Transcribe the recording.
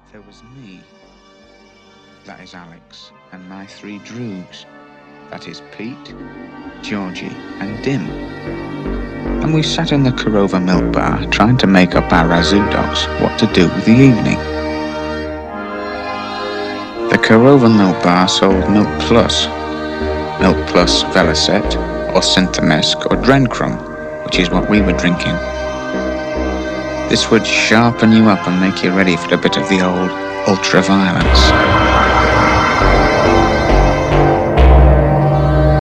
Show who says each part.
Speaker 1: There was me, that is Alex, and my three droogs, that is Pete, Georgie, and Dim. And we sat in the Korova Milk Bar trying to make up our razoo dogs what to do with the evening. The Korova Milk Bar sold Milk Plus Velocet, or Synthomesque, or Drencrum, which is what we were drinking. This would sharpen you up and make you ready for a bit of the old ultra-violence.